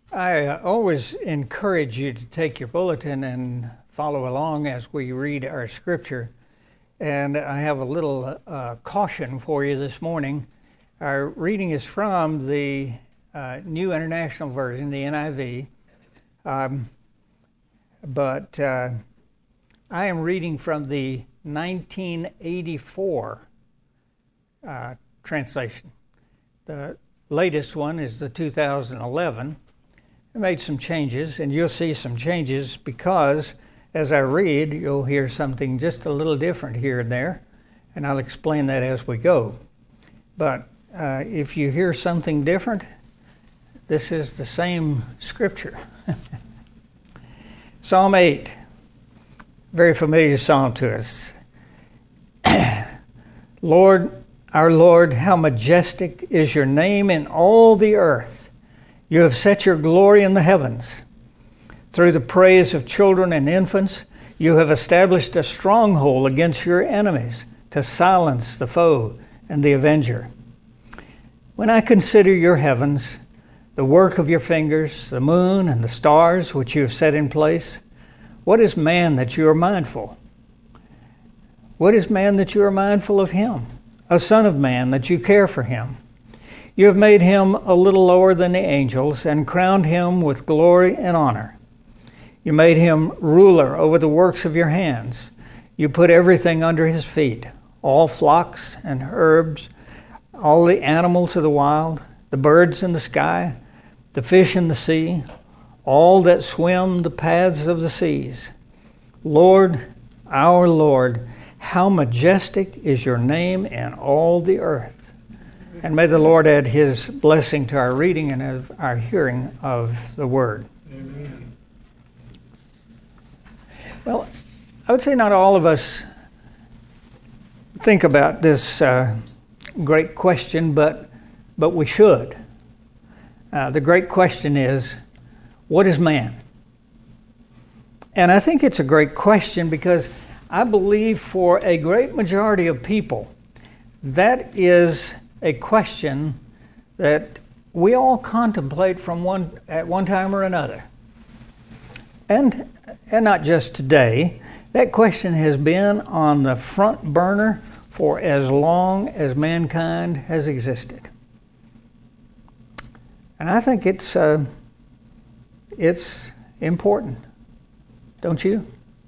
I always encourage you to take your bulletin and follow along as we read our scripture. And I have a little caution for you this morning. Our reading is from the New International Version, the NIV. But I am reading from the 1984 translation. The latest one is the 2011. I made some changes, and you'll see some changes because as I read, you'll hear something just a little different here and there, and I'll explain that as we go. But if you hear something different, this is the same scripture. Psalm 8, very familiar psalm to us. Lord, our Lord, how majestic is your name in all the earth. You have set your glory in the heavens. Through the praise of children and infants, you have established a stronghold against your enemies to silence the foe and the avenger. When I consider your heavens, the work of your fingers, the moon and the stars which you have set in place, what is man that you are mindful? What is man that you are mindful of him? A son of man that you care for him? You have made him a little lower than the angels and crowned him with glory and honor. You made him ruler over the works of your hands. You put everything under his feet, all flocks and herbs, all the animals of the wild, the birds in the sky, the fish in the sea, all that swim the paths of the seas. Lord, our Lord, how majestic is your name in all the earth. And may the Lord add his blessing to our reading and our hearing of the word. Amen. Well, I would say not all of us think about this great question, but we should. The great question is, what is man? And I think it's a great question because I believe for a great majority of people, that is a question that we all contemplate at one time or another. And not just today. That question has been on the front burner for as long as mankind has existed. And I think it's important, don't you?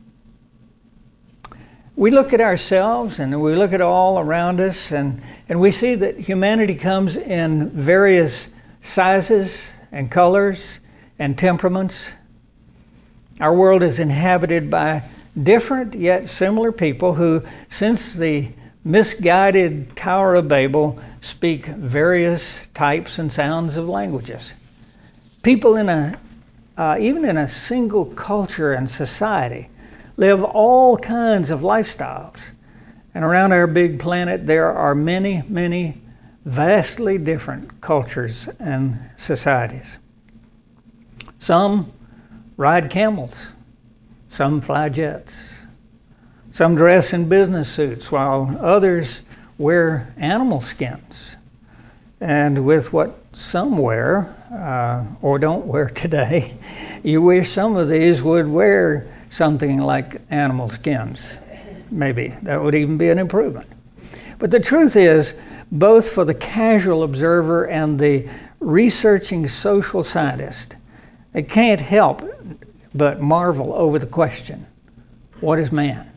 We look at ourselves and we look at all around us and we see that humanity comes in various sizes and colors and temperaments. Our world is inhabited by different yet similar people who, since the misguided Tower of Babel, speak various types and sounds of languages. People even in a single culture and society live all kinds of lifestyles. And around our big planet, there are many, many vastly different cultures and societies. Some ride camels, some fly jets, some dress in business suits, while others wear animal skins. And with what some wear, or don't wear today, you wish some of these would wear something like animal skins. Maybe that would even be an improvement. But the truth is, both for the casual observer and the researching social scientist, they can't help but marvel over the question, what is man?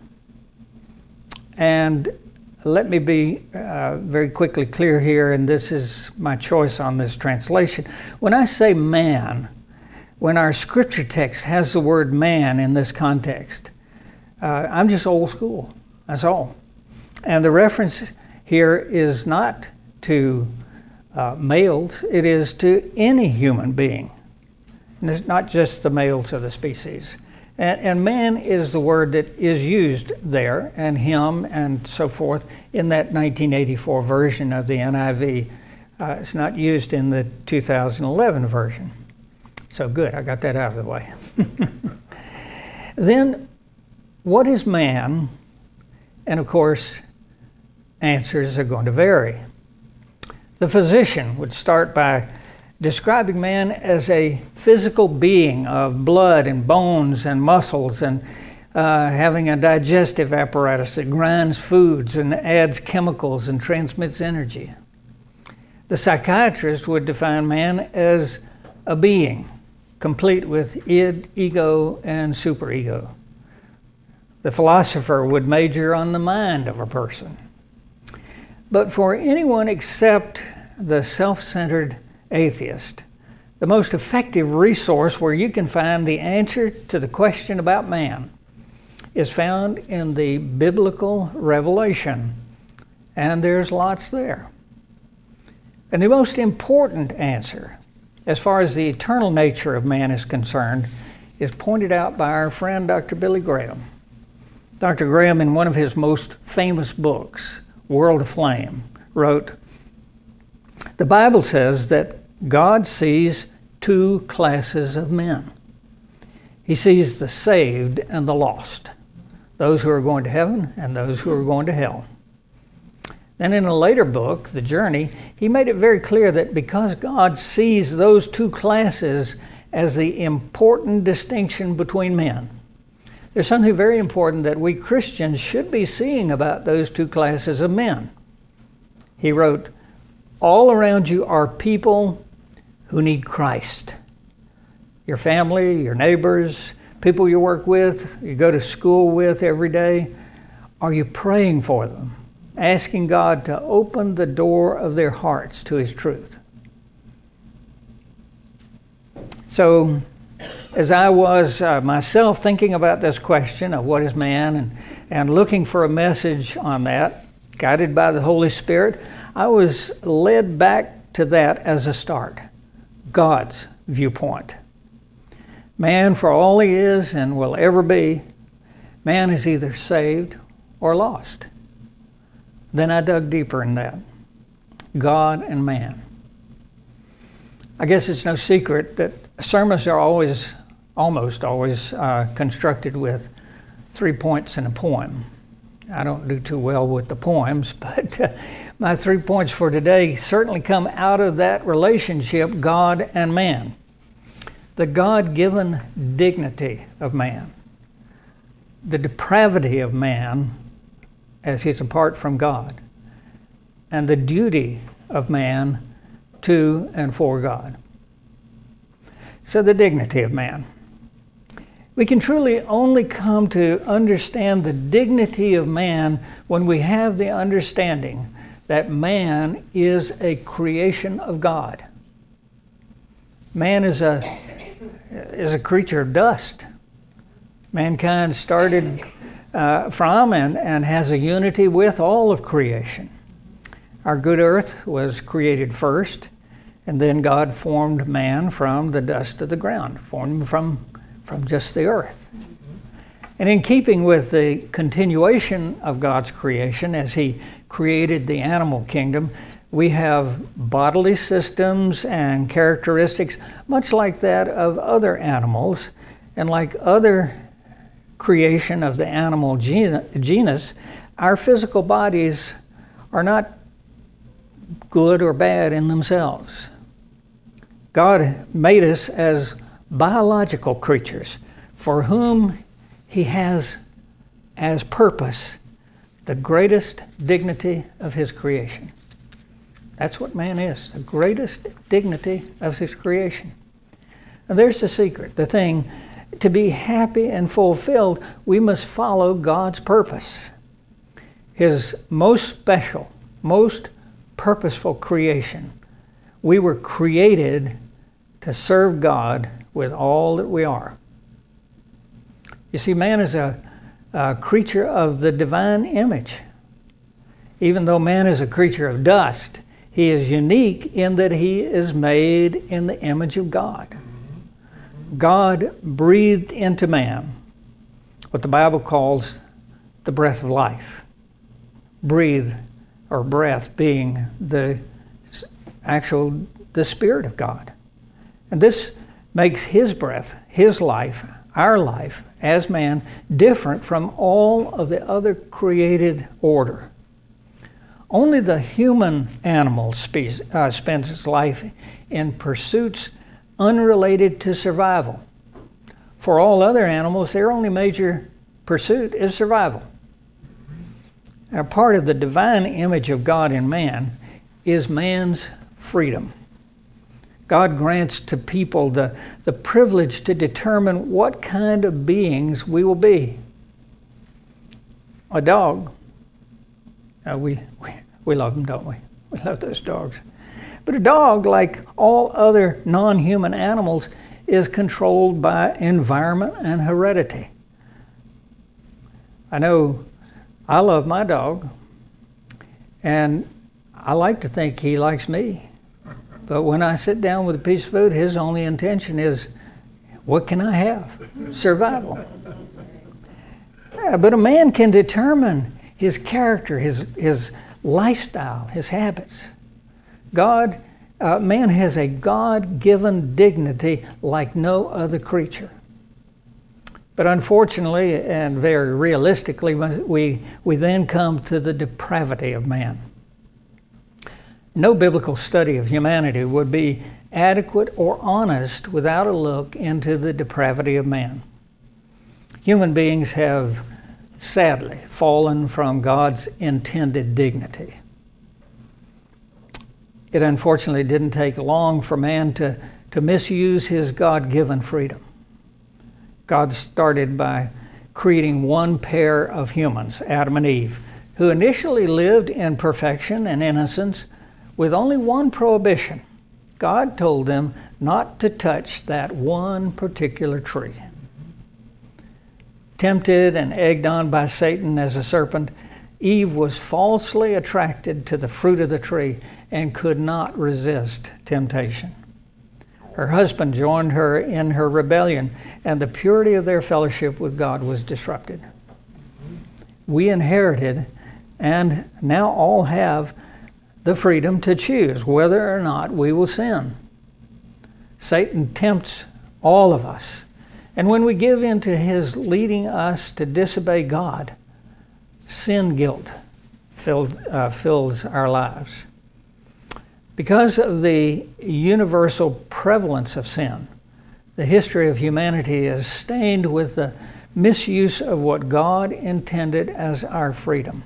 And let me be very quickly clear here, and this is my choice on this translation. When I say man, when our scripture text has the word man in this context, I'm just old school, that's all. And the reference here is not to males, it is to any human being. And it's not just the males of the species. And man is the word that is used there, and him and so forth, in that 1984 version of the NIV. It's not used in the 2011 version. So good, I got that out of the way. Then, what is man? And of course, answers are going to vary. The physician would start by describing man as a physical being of blood and bones and muscles and having a digestive apparatus that grinds foods and adds chemicals and transmits energy. The psychiatrist would define man as a being, complete with id, ego, and superego. The philosopher would major on the mind of a person. But for anyone except the self-centered atheist, the most effective resource where you can find the answer to the question about man is found in the biblical revelation, and there's lots there. And the most important answer, as far as the eternal nature of man is concerned, is pointed out by our friend Dr. Billy Graham. Dr. Graham, in one of his most famous books, World Aflame, wrote, "The Bible says that God sees two classes of men. He sees the saved and the lost, those who are going to heaven and those who are going to hell." Then in a later book, The Journey, he made it very clear that because God sees those two classes as the important distinction between men, there's something very important that we Christians should be seeing about those two classes of men. He wrote, "All around you are people who need Christ. Your family, your neighbors, people you work with, you go to school with every day. Are you praying for them, asking God to open the door of their hearts to His truth?" So, as I was myself thinking about this question of what is man and looking for a message on that, guided by the Holy Spirit, I was led back to that as a start, God's viewpoint. Man, for all he is and will ever be, man is either saved or lost. Then I dug deeper in that, God and man. I guess it's no secret that sermons are almost always constructed with 3 points in a poem. I don't do too well with the poems, but my 3 points for today certainly come out of that relationship, God and man. The God-given dignity of man, the depravity of man as he's apart from God, and the duty of man to and for God. So the dignity of man. We can truly only come to understand the dignity of man when we have the understanding that man is a creation of God. Man is a creature of dust. Mankind started from and has a unity with all of creation. Our good earth was created first, and then God formed man from the dust of the ground, formed him from just the earth. And in keeping with the continuation of God's creation as He created the animal kingdom, we have bodily systems and characteristics much like that of other animals, and like other creation of the animal genus, our physical bodies are not good or bad in themselves. God made us as biological creatures for whom He has as purpose the greatest dignity of His creation. That's what man is, the greatest dignity of His creation. And there's the secret, the thing. To be happy and fulfilled, we must follow God's purpose. His most special, most purposeful creation. We were created to serve God with all that we are. You see, man is a creature of the divine image. Even though man is a creature of dust, he is unique in that he is made in the image of God. God breathed into man what the Bible calls the breath of life. Breathe, or breath, being the Spirit of God. And this makes His breath, His life, our life as man, different from all of the other created order. Only the human animal spends its life in pursuits unrelated to survival. For all other animals, their only major pursuit is survival. Now, part of the divine image of God in man is man's freedom. God grants to people the privilege to determine what kind of beings we will be. A dog, we love them, don't we? We love those dogs. But a dog, like all other non-human animals, is controlled by environment and heredity. I know I love my dog, and I like to think he likes me. But when I sit down with a piece of food, his only intention is, what can I have? Survival. Yeah, but a man can determine his character, his lifestyle, his habits. Man has a God-given dignity like no other creature. But unfortunately, and very realistically, we then come to the depravity of man. No biblical study of humanity would be adequate or honest without a look into the depravity of man. Human beings have sadly fallen from God's intended dignity. It unfortunately didn't take long for man to misuse his God-given freedom. God started by creating one pair of humans, Adam and Eve, who initially lived in perfection and innocence with only one prohibition. God told them not to touch that one particular tree. Tempted and egged on by Satan as a serpent, Eve was falsely attracted to the fruit of the tree and could not resist temptation. Her husband joined her in her rebellion, and the purity of their fellowship with God was disrupted. We inherited, and now all have, the freedom to choose whether or not we will sin. Satan tempts all of us, and when we give in to his leading us to disobey God, sin guilt fills our lives. Because of the universal prevalence of sin, the history of humanity is stained with the misuse of what God intended as our freedom.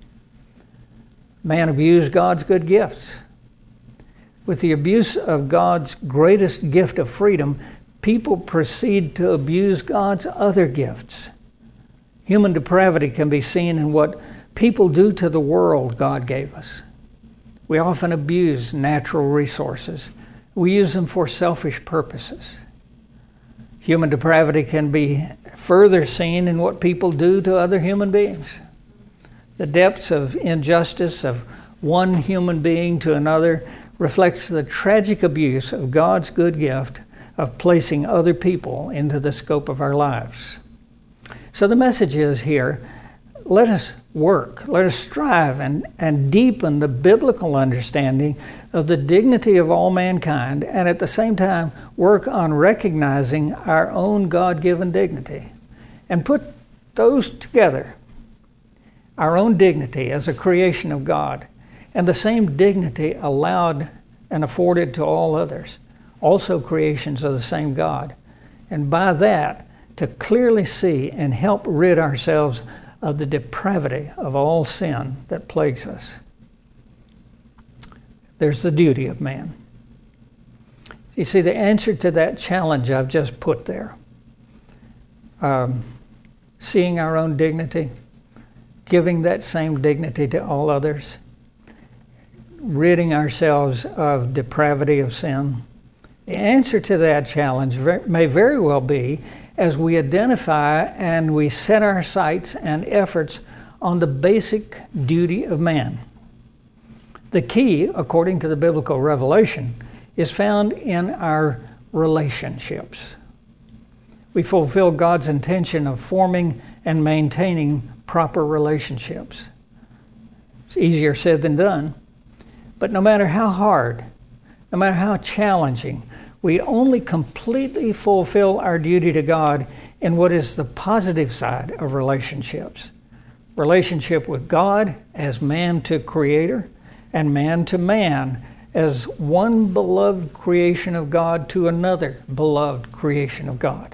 Man abused God's good gifts. With the abuse of God's greatest gift of freedom, people proceed to abuse God's other gifts. Human depravity can be seen in what people do to the world God gave us. We often abuse natural resources. We use them for selfish purposes. Human depravity can be further seen in what people do to other human beings. The depths of injustice of one human being to another reflects the tragic abuse of God's good gift of placing other people into the scope of our lives. So the message is here, let us work, let us strive and deepen the biblical understanding of the dignity of all mankind, and at the same time work on recognizing our own God-given dignity. And put those together, our own dignity as a creation of God, and the same dignity allowed and afforded to all others, also creations of the same God. And by that, to clearly see and help rid ourselves of the depravity of all sin that plagues us. There's the duty of man. You see, the answer to that challenge I've just put there, seeing our own dignity, giving that same dignity to all others, ridding ourselves of depravity of sin, the answer to that challenge may very well be as we identify and we set our sights and efforts on the basic duty of man. The key, according to the biblical revelation, is found in our relationships. We fulfill God's intention of forming and maintaining proper relationships. It's easier said than done, but no matter how hard, no matter how challenging, we only completely fulfill our duty to God in what is the positive side of relationships. relationship with God as man to creator, and man to man as one beloved creation of God to another beloved creation of God.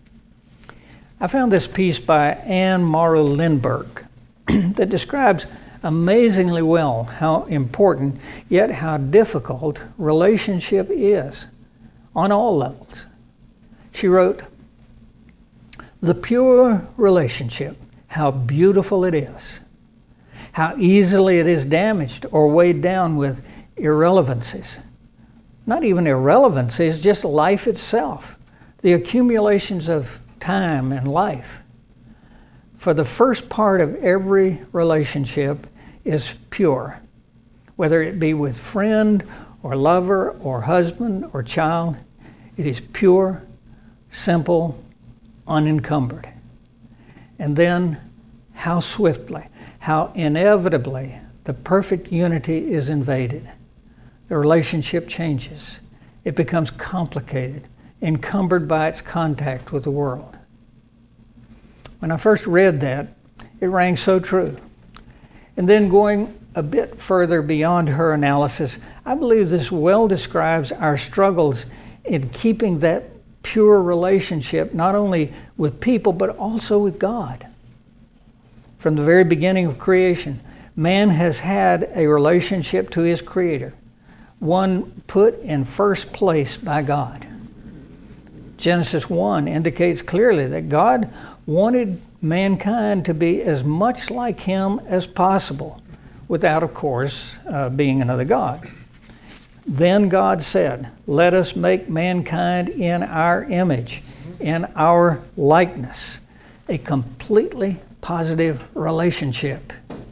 I found this piece by Anne Morrow Lindbergh that describes amazingly well how important, yet how difficult, relationship is on all levels. She wrote, "The pure relationship, how beautiful it is, how easily it is damaged or weighed down with irrelevancies. Not even irrelevancies, just life itself, the accumulations of time and life. For the first part of every relationship is pure, whether it be with friend or lover or husband or child. It is pure, simple, unencumbered. And then how swiftly, how inevitably the perfect unity is invaded. The relationship changes. It becomes complicated, encumbered by its contact with the world." When I first read that, it rang so true. And then going a bit further beyond her analysis, I believe this well describes our struggles in keeping that pure relationship, not only with people, but also with God. From the very beginning of creation, man has had a relationship to his Creator, one put in first place by God. Genesis 1 indicates clearly that God wanted mankind to be as much like Him as possible, without, of course, being another God. Then God said, "Let us make mankind in our image, in our likeness," a completely positive relationship.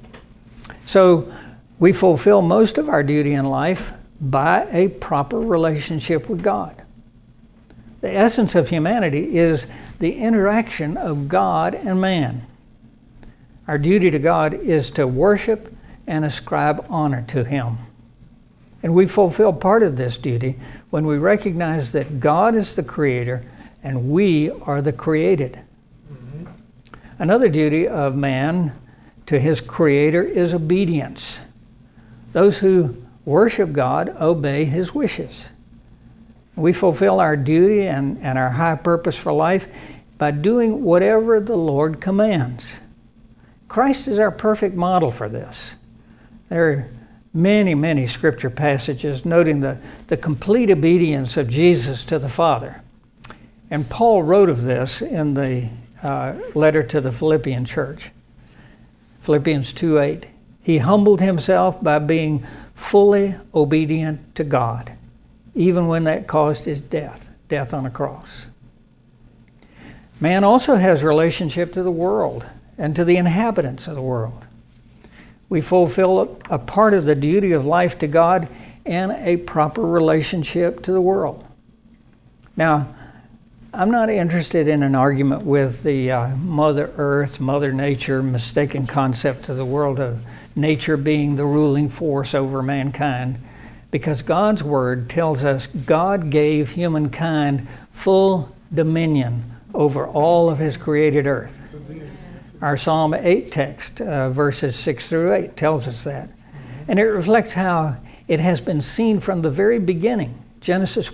So we fulfill most of our duty in life by a proper relationship with God. The essence of humanity is the interaction of God and man. Our duty to God is to worship and ascribe honor to Him. And we fulfill part of this duty when we recognize that God is the Creator and we are the created. Mm-hmm. Another duty of man to his Creator is obedience. Those who worship God obey His wishes. We fulfill our duty and our high purpose for life by doing whatever the Lord commands. Christ is our perfect model for this. There are many, many scripture passages noting the complete obedience of Jesus to the Father. And Paul wrote of this in the letter to the Philippian church. Philippians 2:8. He humbled himself by being fully obedient to God, even when that caused his death on a cross. Man also has relationship to the world and to the inhabitants of the world. We fulfill a part of the duty of life to God and a proper relationship to the world. Now, I'm not interested in an argument with the Mother Earth, Mother Nature, mistaken concept of the world of nature being the ruling force over mankind, because God's Word tells us God gave humankind full dominion over all of His created earth. Our Psalm 8 text, verses 6 through 8, tells us that. And it reflects how it has been seen from the very beginning. Genesis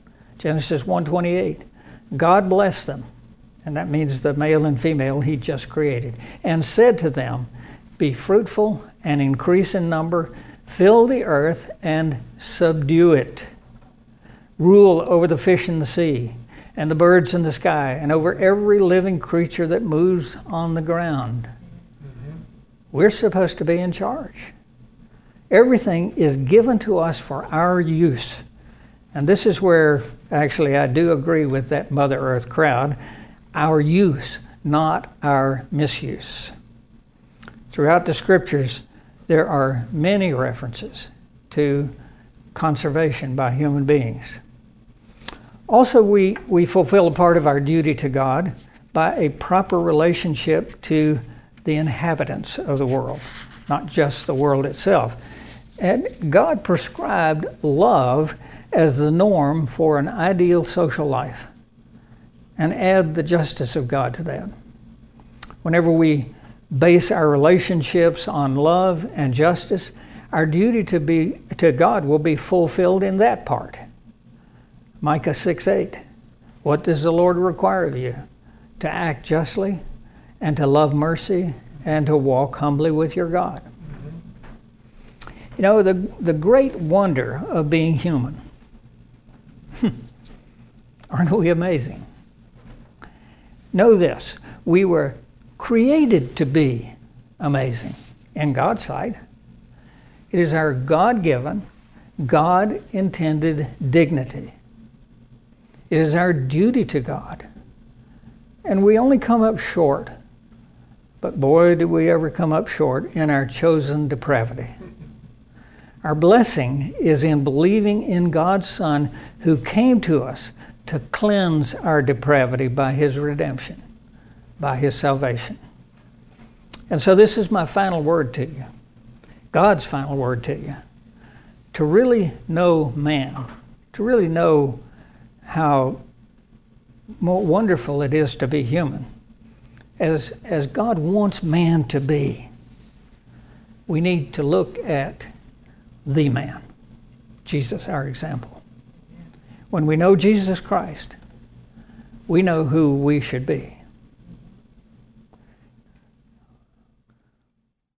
1:28. God blessed them, and that means the male and female He just created, and said to them, "Be fruitful and increase in number, fill the earth and subdue it. Rule over the fish in the sea and the birds in the sky and over every living creature that moves on the ground." Mm-hmm. We're supposed to be in charge. Everything is given to us for our use. And this is where, actually, I do agree with that Mother Earth crowd. Our use, not our misuse. Throughout the Scriptures, there are many references to conservation by human beings. Also, we fulfill a part of our duty to God by a proper relationship to the inhabitants of the world, not just the world itself. And God prescribed love as the norm for an ideal social life, and add the justice of God to that. Whenever we base our relationships on love and justice, our duty to God will be fulfilled in that part. Micah 6:8. What does the Lord require of you? To act justly and to love mercy and to walk humbly with your God. You know, the great wonder of being human. Aren't we amazing? Know this, we were created to be amazing in God's sight. It is our God-given, God-intended dignity. It is our duty to God. And we only come up short, but boy, do we ever come up short in our chosen depravity. Our blessing is in believing in God's Son who came to us to cleanse our depravity by His redemption, by His salvation. And so this is my final word to you, God's final word to you. To really know man, to really know how wonderful it is to be human, as God wants man to be, we need to look at the man, Jesus, our example. When we know Jesus Christ, we know who we should be.